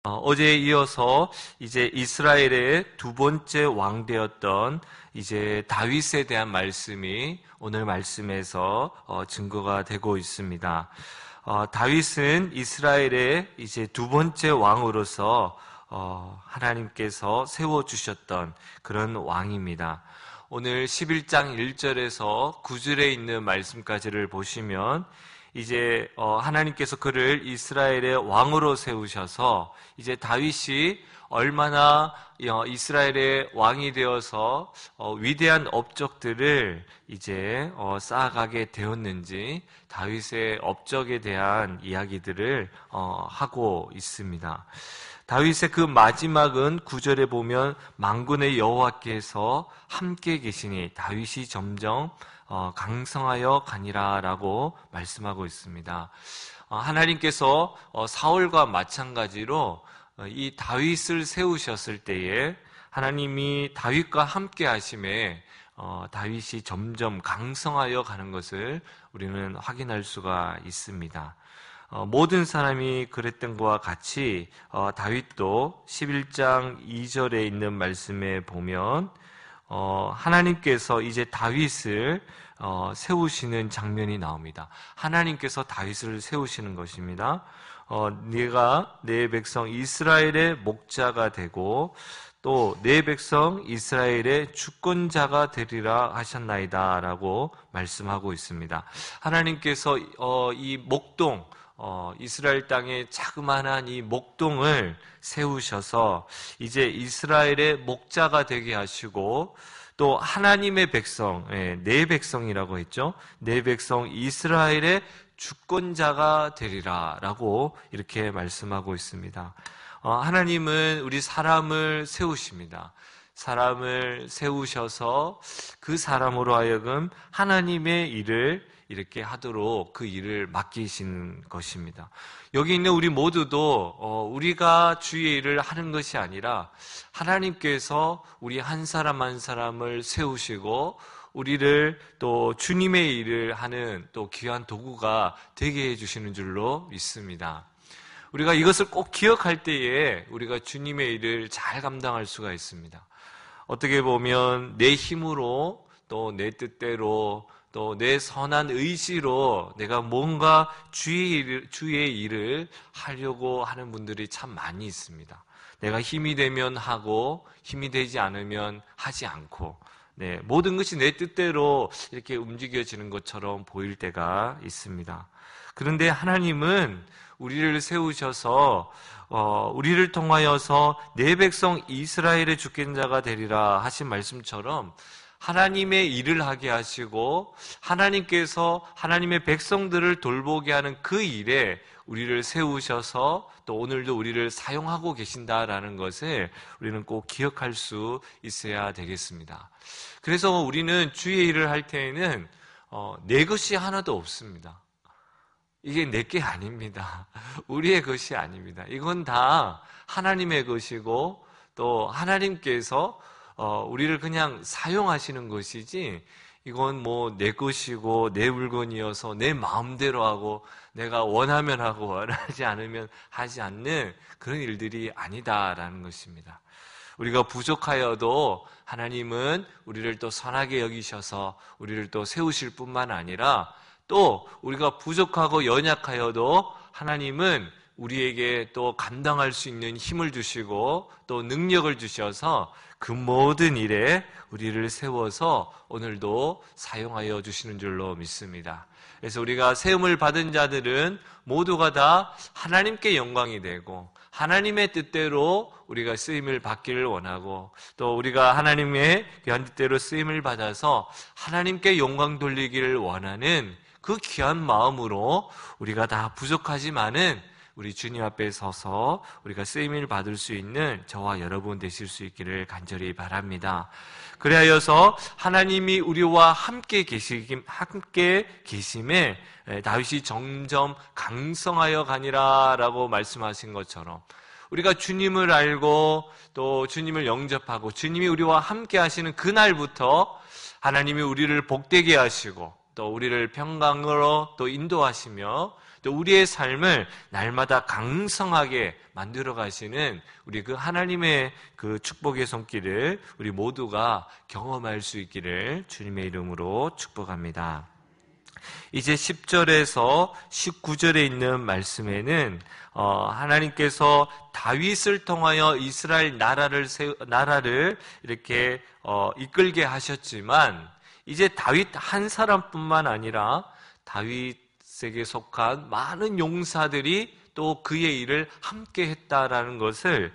어제에 이어서 이제 이스라엘의 두 번째 왕 되었던 이제 다윗에 대한 말씀이 오늘 말씀에서 증거가 되고 있습니다. 다윗은 이스라엘의 이제 두 번째 왕으로서 하나님께서 세워주셨던 그런 왕입니다. 오늘 11장 1절에서 9절에 있는 말씀까지를 보시면 이제 하나님께서 그를 이스라엘의 왕으로 세우셔서 이제 다윗이 얼마나 이스라엘의 왕이 되어서 위대한 업적들을 이제 쌓아가게 되었는지 다윗의 업적에 대한 이야기들을 하고 있습니다. 다윗의 그 마지막은 9절에 보면 만군의 여호와께서 함께 계시니 다윗이 점점 강성하여 가니라라고 말씀하고 있습니다. 하나님께서 사울과 마찬가지로 이 다윗을 세우셨을 때에 하나님이 다윗과 함께 하심에 다윗이 점점 강성하여 가는 것을 우리는 확인할 수가 있습니다. 모든 사람이 그랬던 것과 같이 다윗도 11장 2절에 있는 말씀에 보면 하나님께서 이제 다윗을 세우시는 장면이 나옵니다. 하나님께서 다윗을 세우시는 것입니다. 네가 내 백성 이스라엘의 목자가 되고 또 내 백성 이스라엘의 주권자가 되리라 하셨나이다 라고 말씀하고 있습니다. 하나님께서 이 목동 이스라엘 땅에 자그마한 이 목동을 세우셔서 이제 이스라엘의 목자가 되게 하시고 또 하나님의 백성, 내 백성이라고 했죠. 내 백성 이스라엘의 주권자가 되리라 라고 이렇게 말씀하고 있습니다. 하나님은 우리 사람을 세우십니다. 사람을 세우셔서 그 사람으로 하여금 하나님의 일을 이렇게 하도록 그 일을 맡기시는 것입니다. 여기 있는 우리 모두도 우리가 주의 일을 하는 것이 아니라 하나님께서 우리 한 사람 한 사람을 세우시고 우리를 또 주님의 일을 하는 또 귀한 도구가 되게 해주시는 줄로 믿습니다. 우리가 이것을 꼭 기억할 때에 우리가 주님의 일을 잘 감당할 수가 있습니다. 어떻게 보면 내 힘으로 또 내 뜻대로 또 내 선한 의지로 내가 뭔가 주의 일을 하려고 하는 분들이 참 많이 있습니다. 내가 힘이 되면 하고 힘이 되지 않으면 하지 않고 모든 것이 내 뜻대로 이렇게 움직여지는 것처럼 보일 때가 있습니다. 그런데 하나님은 우리를 세우셔서 우리를 통하여서 내 백성 이스라엘의 주권자가 되리라 하신 말씀처럼 하나님의 일을 하게 하시고 하나님께서 하나님의 백성들을 돌보게 하는 그 일에 우리를 세우셔서 또 오늘도 우리를 사용하고 계신다라는 것을 우리는 꼭 기억할 수 있어야 되겠습니다. 그래서 우리는 주의 일을 할 때에는 내 것이 하나도 없습니다. 이게 내 게 아닙니다. 우리의 것이 아닙니다. 이건 다 하나님의 것이고 또 하나님께서 우리를 그냥 사용하시는 것이지 이건 뭐 내 것이고 내 물건이어서 내 마음대로 하고 내가 원하면 하고 원하지 않으면 하지 않는 그런 일들이 아니다라는 것입니다. 우리가 부족하여도 하나님은 우리를 또 선하게 여기셔서 우리를 또 세우실 뿐만 아니라 또 우리가 부족하고 연약하여도 하나님은 우리에게 또 감당할 수 있는 힘을 주시고 또 능력을 주셔서 그 모든 일에 우리를 세워서 오늘도 사용하여 주시는 줄로 믿습니다. 그래서 우리가 세움을 받은 자들은 모두가 다 하나님께 영광이 되고 하나님의 뜻대로 우리가 쓰임을 받기를 원하고 또 우리가 하나님의 귀한 뜻대로 쓰임을 받아서 하나님께 영광 돌리기를 원하는 그 귀한 마음으로 우리가 다 부족하지만은 우리 주님 앞에 서서 우리가 쓰임을 받을 수 있는 저와 여러분 되실 수 있기를 간절히 바랍니다. 그래야여서 하나님이 우리와 함께 계심에 다윗이 점점 강성하여 가니라라고 말씀하신 것처럼 우리가 주님을 알고 또 주님을 영접하고 주님이 우리와 함께 하시는 그날부터 하나님이 우리를 복되게 하시고 또 우리를 평강으로 또 인도하시며 또 우리의 삶을 날마다 강성하게 만들어 가시는 우리 그 하나님의 그 축복의 손길을 우리 모두가 경험할 수 있기를 주님의 이름으로 축복합니다. 이제 10절에서 19절에 있는 말씀에는 하나님께서 다윗을 통하여 이스라엘 나라를 이렇게 이끌게 하셨지만 이제 다윗 한 사람뿐만 아니라 다윗에게 속한 많은 용사들이 또 그의 일을 함께 했다라는 것을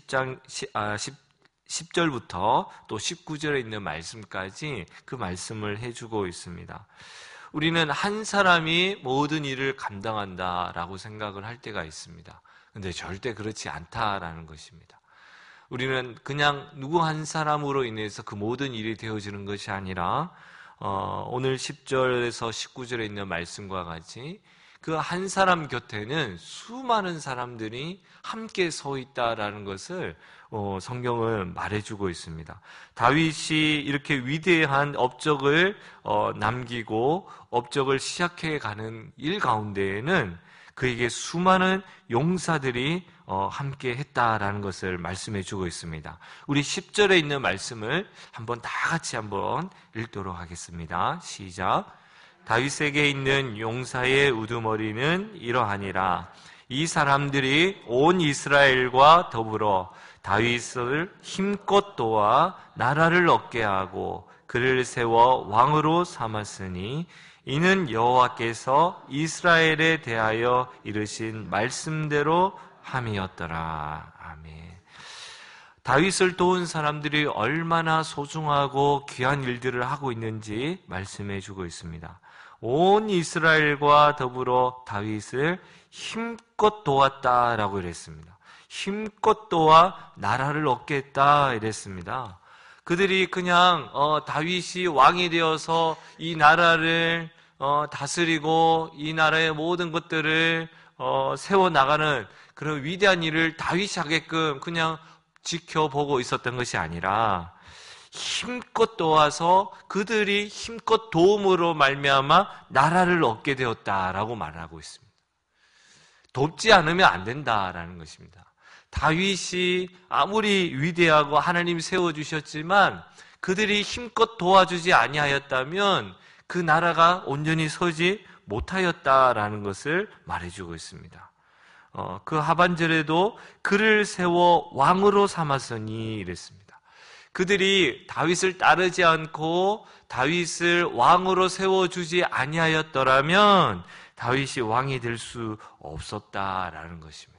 10절부터 또 19절에 있는 말씀까지 그 말씀을 해주고 있습니다. 우리는 한 사람이 모든 일을 감당한다라고 생각을 할 때가 있습니다. 근데 절대 그렇지 않다라는 것입니다. 우리는 그냥 누구 한 사람으로 인해서 그 모든 일이 되어지는 것이 아니라 오늘 10절에서 19절에 있는 말씀과 같이 그 한 사람 곁에는 수많은 사람들이 함께 서 있다라는 것을 성경은 말해주고 있습니다. 다윗이 이렇게 위대한 업적을 남기고 업적을 시작해가는 일 가운데에는 그에게 수많은 용사들이 함께 했다라는 것을 말씀해주고 있습니다. 우리 10절에 있는 말씀을 한번 다 같이 한번 읽도록 하겠습니다. 시작. 다윗에게 있는 용사의 우두머리는 이러하니라. 이 사람들이 온 이스라엘과 더불어 다윗을 힘껏 도와 나라를 얻게 하고 그를 세워 왕으로 삼았으니 이는 여호와께서 이스라엘에 대하여 이르신 말씀대로 함이었더라. 아멘. 다윗을 도운 사람들이 얼마나 소중하고 귀한 일들을 하고 있는지 말씀해 주고 있습니다. 온 이스라엘과 더불어 다윗을 힘껏 도왔다라고 이랬습니다. 힘껏 도와 나라를 얻게 했다 이랬습니다. 그들이 그냥 다윗이 왕이 되어서 이 나라를 다스리고 이 나라의 모든 것들을 세워나가는 그런 위대한 일을 다윗이 하게끔 그냥 지켜보고 있었던 것이 아니라 힘껏 도와서 그들이 힘껏 도움으로 말미암아 나라를 얻게 되었다라고 말하고 있습니다. 돕지 않으면 안 된다라는 것입니다. 다윗이 아무리 위대하고 하나님이 세워주셨지만 그들이 힘껏 도와주지 아니하였다면 그 나라가 온전히 서지 못하였다라는 것을 말해주고 있습니다. 그 하반절에도 그를 세워 왕으로 삼았으니 이랬습니다. 그들이 다윗을 따르지 않고 다윗을 왕으로 세워주지 아니하였더라면 다윗이 왕이 될 수 없었다라는 것입니다.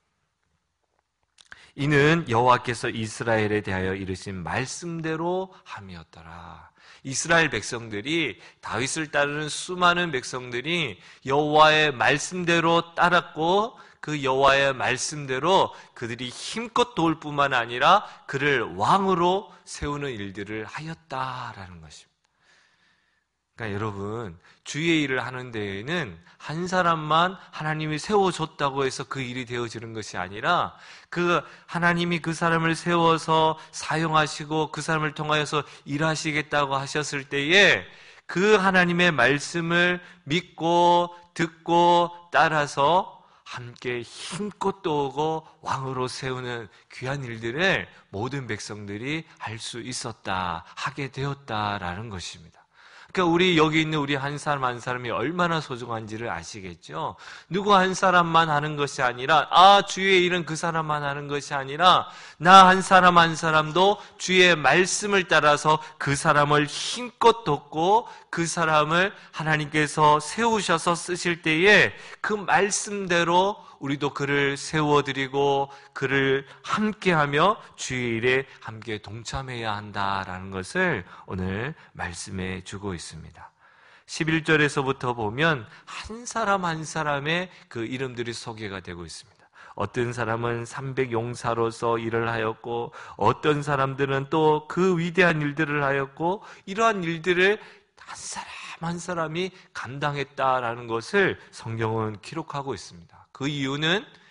이는 여호와께서 이스라엘에 대하여 이르신 말씀대로 함이었더라. 이스라엘 백성들이 다윗을 따르는 수많은 백성들이 여호와의 말씀대로 따랐고 그 여호와의 말씀대로 그들이 힘껏 도울 뿐만 아니라 그를 왕으로 세우는 일들을 하였다라는 것입니다. 그러니까 여러분, 주의 일을 하는 데에는 한 사람만 하나님이 세워줬다고 해서 그 일이 되어지는 것이 아니라 그 하나님이 그 사람을 세워서 사용하시고 그 사람을 통하여서 일하시겠다고 하셨을 때에 그 하나님의 말씀을 믿고 듣고 따라서 함께 힘껏 도우고 왕으로 세우는 귀한 일들을 모든 백성들이 할 수 있었다, 하게 되었다라는 것입니다. 그러니까 우리 여기 있는 우리 한 사람 한 사람이 얼마나 소중한지를 아시겠죠? 누구 한 사람만 하는 것이 아니라 주의 일은 그 사람만 하는 것이 아니라 나 한 사람 한 사람도 주의 말씀을 따라서 그 사람을 힘껏 돕고 그 사람을 하나님께서 세우셔서 쓰실 때에 그 말씀대로 우리도 그를 세워드리고 그를 함께하며 주의 일에 함께 동참해야 한다라는 것을 오늘 말씀해 주고 있습니다. 11절에서부터 보면 한 사람 한 사람의 그 이름들이 소개가 되고 있습니다. 어떤 사람은 300용사로서 일을 하였고 어떤 사람들은 또 그 위대한 일들을 하였고 이러한 일들을 한 사람 한 사람이 감당했다라는 것을 성경은 기록하고 있습니다. 그 이유는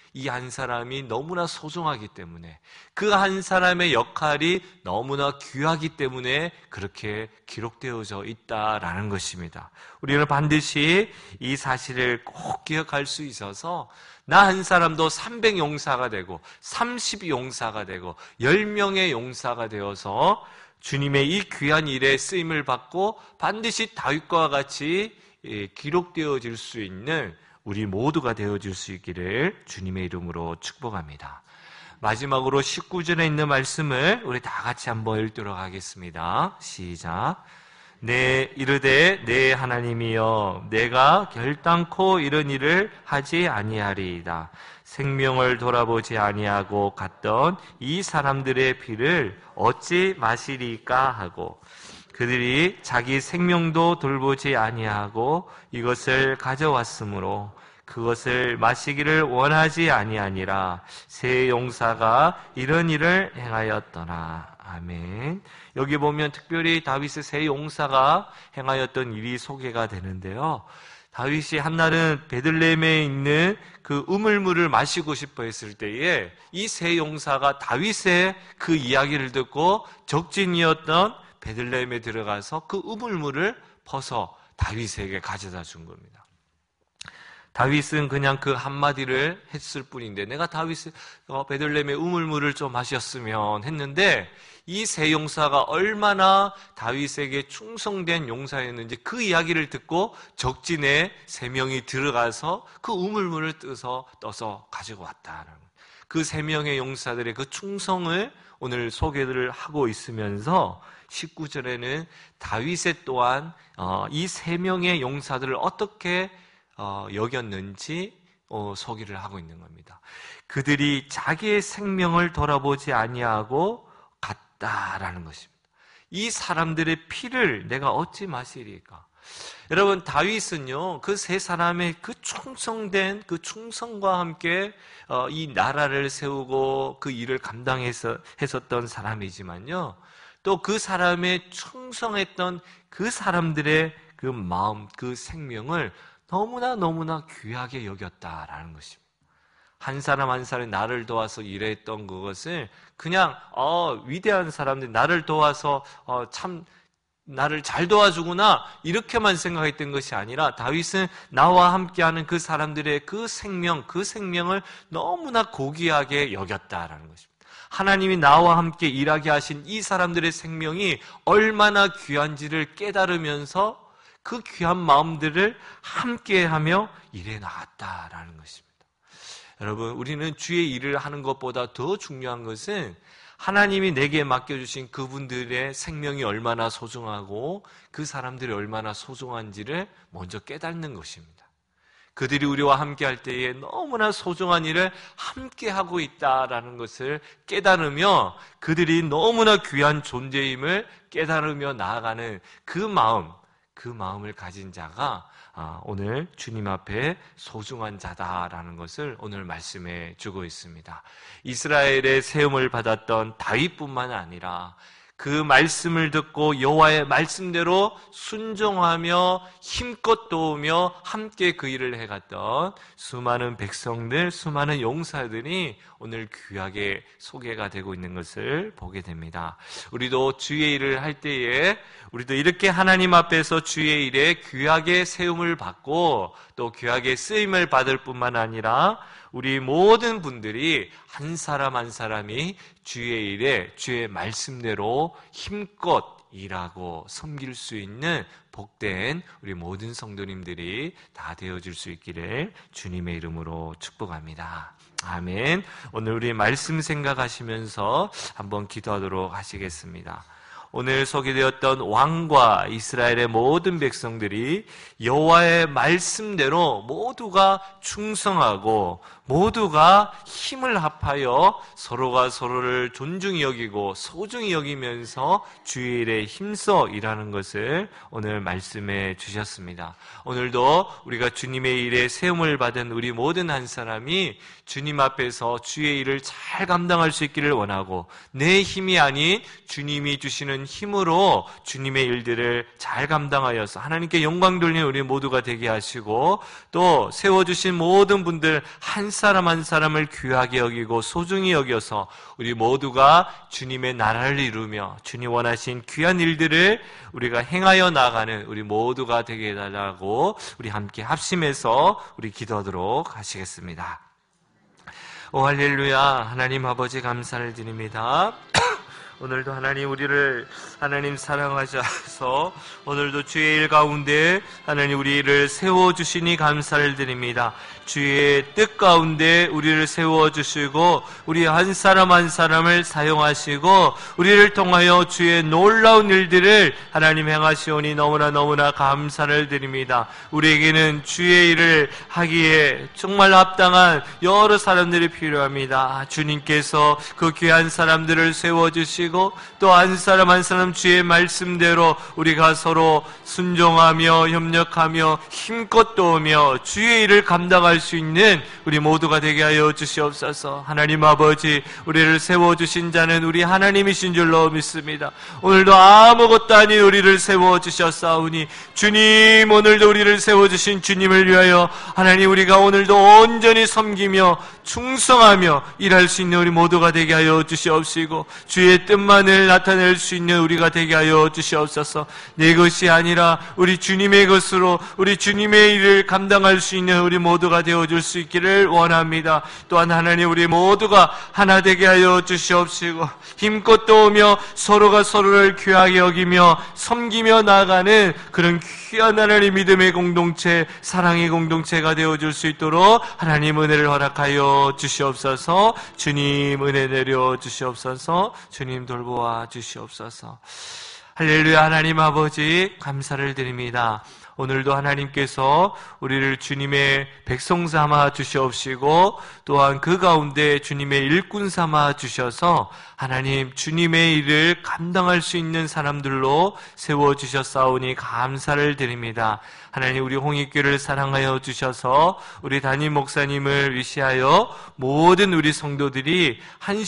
이 한 사람이 너무나 소중하기 때문에, 그 한 사람의 역할이 너무나 귀하기 때문에 그렇게 기록되어져 있다라는 것입니다. 우리는 반드시 이 사실을 꼭 기억할 수 있어서 나 한 사람도 300용사가 되고 30용사가 되고 10명의 용사가 되어서 주님의 이 귀한 일에 쓰임을 받고 반드시 다윗과 같이 기록되어질 수 있는 우리 모두가 되어질 수 있기를 주님의 이름으로 축복합니다. 마지막으로 19절에 있는 말씀을 우리 다 같이 한번 읽도록 하겠습니다. 시작. 이르되 내 하나님이여, 내가 결단코 이런 일을 하지 아니하리이다. 생명을 돌아보지 아니하고 갔던 이 사람들의 피를 어찌 마시리까 하고, 그들이 자기 생명도 돌보지 아니하고 이것을 가져왔으므로 그것을 마시기를 원하지 아니하니라. 새 용사가 이런 일을 행하였더라. 아멘. 여기 보면 특별히 다윗의 새 용사가 행하였던 일이 소개가 되는데요. 다윗이 한날은 베들레헴에 있는 그 우물물을 마시고 싶어 했을 때에 이 새 용사가 다윗의 그 이야기를 듣고 적진이었던 베들레헴에 들어가서 그 우물물을 퍼서 다윗에게 가져다 준 겁니다. 다윗은 그냥 그 한마디를 했을 뿐인데, 내가 다윗의 베들레헴의 우물물을 좀 마셨으면 했는데, 이 새 용사가 얼마나 다윗에게 충성된 용사였는지 그 이야기를 듣고 적진에 3명이 들어가서 그 우물물을 떠서 가지고 왔다는, 그 3명의 용사들의 그 충성을 오늘 소개를 하고 있으면서 19절에는 다윗의 또한 이 3명의 용사들을 어떻게 여겼는지 소개를 하고 있는 겁니다. 그들이 자기의 생명을 돌아보지 아니하고 갔다라는 것입니다. 이 사람들의 피를 내가 어찌 마시리까? 여러분, 다윗은요, 그 3사람의 그 충성된 그 충성과 함께 이 나라를 세우고 그 일을 했었던 사람이지만요, 또 그 사람의 충성했던 그 사람들의 그 마음, 그 생명을 너무나 귀하게 여겼다라는 것입니다. 한 사람 한 사람이 나를 도와서 일했던 그것을 그냥 위대한 사람들이 나를 도와서 참 나를 잘 도와주구나 이렇게만 생각했던 것이 아니라, 다윗은 나와 함께하는 그 사람들의 그 생명을 너무나 고귀하게 여겼다라는 것입니다. 하나님이 나와 함께 일하게 하신 이 사람들의 생명이 얼마나 귀한지를 깨달으면서 그 귀한 마음들을 함께하며 일해 나갔다라는 것입니다. 여러분, 우리는 주의 일을 하는 것보다 더 중요한 것은 하나님이 내게 맡겨주신 그분들의 생명이 얼마나 소중하고 그 사람들이 얼마나 소중한지를 먼저 깨닫는 것입니다. 그들이 우리와 함께할 때에 너무나 소중한 일을 함께하고 있다라는 것을 깨달으며 그들이 너무나 귀한 존재임을 깨달으며 나아가는 그 마음을 가진 자가 오늘 주님 앞에 소중한 자다라는 것을 오늘 말씀해 주고 있습니다. 이스라엘의 세움을 받았던 다윗뿐만 아니라 그 말씀을 듣고 여호와의 말씀대로 순종하며 힘껏 도우며 함께 그 일을 해갔던 수많은 백성들, 수많은 용사들이 오늘 귀하게 소개가 되고 있는 것을 보게 됩니다. 우리도 주의 일을 할 때에 우리도 이렇게 하나님 앞에서 주의 일에 귀하게 세움을 받고 또 귀하게 쓰임을 받을 뿐만 아니라 우리 모든 분들이 한 사람 한 사람이 주의 일에 주의 말씀대로 힘껏 일하고 섬길 수 있는 복된 우리 모든 성도님들이 다 되어질 수 있기를 주님의 이름으로 축복합니다. 아멘. 오늘 우리 말씀 생각하시면서 한번 기도하도록 하시겠습니다. 오늘 소개되었던 왕과 이스라엘의 모든 백성들이 여호와의 말씀대로 모두가 충성하고 모두가 힘을 합하여 서로가 서로를 존중히 여기고 소중히 여기면서 주의 일에 힘써 일하는 것을 오늘 말씀해 주셨습니다. 오늘도 우리가 주님의 일에 세움을 받은 우리 모든 한 사람이 주님 앞에서 주의 일을 잘 감당할 수 있기를 원하고, 내 힘이 아닌 주님이 주시는 힘으로 주님의 일들을 잘 감당하여서 하나님께 영광 돌리는 우리 모두가 되게 하시고, 또 세워주신 모든 분들 한 사람 한 사람을 귀하게 여기고 소중히 여겨서 우리 모두가 주님의 나라를 이루며 주님 원하신 귀한 일들을 우리가 행하여 나가는 우리 모두가 되게 해달라고 우리 함께 합심해서 우리 기도하도록 하시겠습니다. 오 할렐루야. 하나님 아버지 감사를 드립니다. 오늘도 하나님 우리를 하나님 사랑하셔서 오늘도 주의 일 가운데 하나님 우리를 세워주시니 감사를 드립니다. 주의 뜻 가운데 우리를 세워주시고 우리 한 사람 한 사람을 사용하시고 우리를 통하여 주의 놀라운 일들을 하나님 행하시오니 너무나 감사를 드립니다. 우리에게는 주의 일을 하기에 정말 합당한 여러 사람들이 필요합니다. 주님께서 그 귀한 사람들을 세워주시고 또 한 사람 한 사람 주의 말씀대로 우리가 서로 순종하며 협력하며 힘껏 도우며 주의 일을 감당할 수 있는 우리 모두가 되게 하여 주시옵소서. 하나님 아버지, 우리를 세워주신 자는 우리 하나님이신 줄로 믿습니다. 오늘도 아무것도 아닌 우리를 세워주셨사오니 주님, 오늘도 우리를 세워주신 주님을 위하여 하나님 우리가 오늘도 온전히 섬기며 충성하며 일할 수 있는 우리 모두가 되게 하여 주시옵시고 주의 뜻만을 나타낼 수 있는 우리가 되게 하여 주시옵소서. 내 것이 아니라 우리 주님의 것으로 우리 주님의 일을 감당할 수 있는 우리 모두가 되어줄 수 있기를 원합니다. 또한 하나님 우리 모두가 하나 되게 하여 주시옵시고 힘껏 도우며 서로가 서로를 귀하게 여기며 섬기며 나아가는 그런 귀한 하나님 믿음의 공동체, 사랑의 공동체가 되어줄 수 있도록 하나님 은혜를 허락하여 주시옵소서. 주님 은혜 내려 주시옵소서. 주님 돌보아 주시옵소서. 할렐루야. 하나님 아버지 감사를 드립니다. 오늘도 하나님께서 우리를 주님의 백성 삼아 주시옵시고 또한 그 가운데 주님의 일꾼 삼아 주셔서 하나님 주님의 일을 감당할 수 있는 사람들로 세워주셨사오니 감사를 드립니다. 하나님 우리 홍익교를 사랑하여 주셔서 우리 담임 목사님을 위시하여 모든 우리 성도들이 한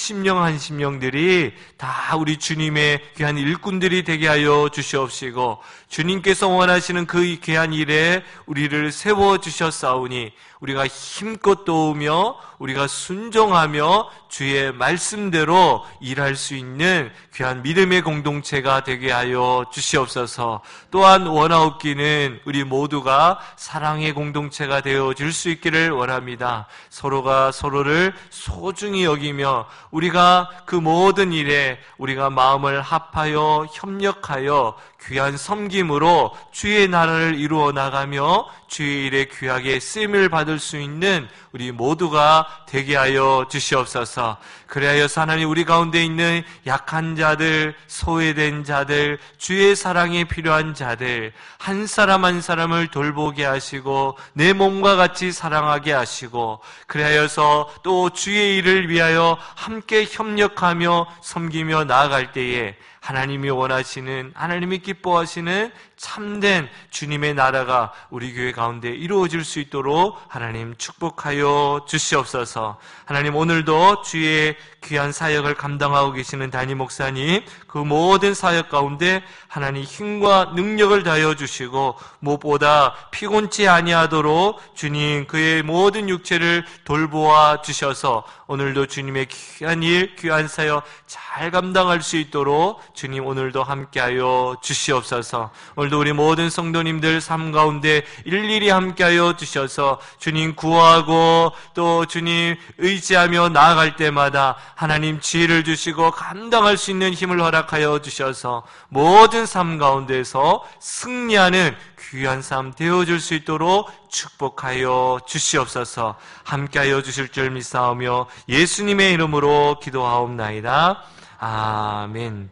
심령들이 다 우리 주님의 귀한 일꾼들이 되게 하여 주시옵시고 주님께서 원하시는 그 귀한 일에 우리를 세워주셨사오니 우리가 힘껏 도우며 우리가 순종하며 주의 말씀대로 일할 수 있는 귀한 믿음의 공동체가 되게 하여 주시옵소서. 또한 원하옵기는 우리 모두가 사랑의 공동체가 되어질 수 있기를 원합니다. 서로가 서로를 소중히 여기며 우리가 그 모든 일에 우리가 마음을 합하여 협력하여 귀한 섬김으로 주의 나라를 이루어 나가며 주의 일에 귀하게 쓰임을 받을 수 있는 우리 모두가 되게 하여 주시옵소서. 그래야여서 하나님 우리 가운데 있는 약한 자들, 소외된 자들, 주의 사랑이 필요한 자들 한 사람 한 사람을 돌보게 하시고 내 몸과 같이 사랑하게 하시고 그래야여서 또 주의 일을 위하여 함께 협력하며 섬기며 나아갈 때에 하나님이 원하시는, 하나님이 기뻐하시는 참된 주님의 나라가 우리 교회 가운데 이루어질 수 있도록 하나님 축복하여 주시옵소서. 하나님 오늘도 주의 귀한 사역을 감당하고 계시는 담임 목사님 그 모든 사역 가운데 하나님 힘과 능력을 다하여 주시고 무엇보다 피곤치 아니하도록 주님 그의 모든 육체를 돌보아 주셔서 오늘도 주님의 귀한 일, 귀한 사역 잘 감당할 수 있도록 주님 오늘도 함께하여 주시옵소서. 오늘도 우리 모든 성도님들 삶 가운데 일일이 함께하여 주셔서 주님 구하고 또 주님 의지하며 나아갈 때마다 하나님 지혜를 주시고 감당할 수 있는 힘을 허락하여 주셔서 모든 삶 가운데서 승리하는 귀한 삶 되어줄 수 있도록 축복하여 주시옵소서. 함께하여 주실 줄 믿사오며 예수님의 이름으로 기도하옵나이다. 아멘.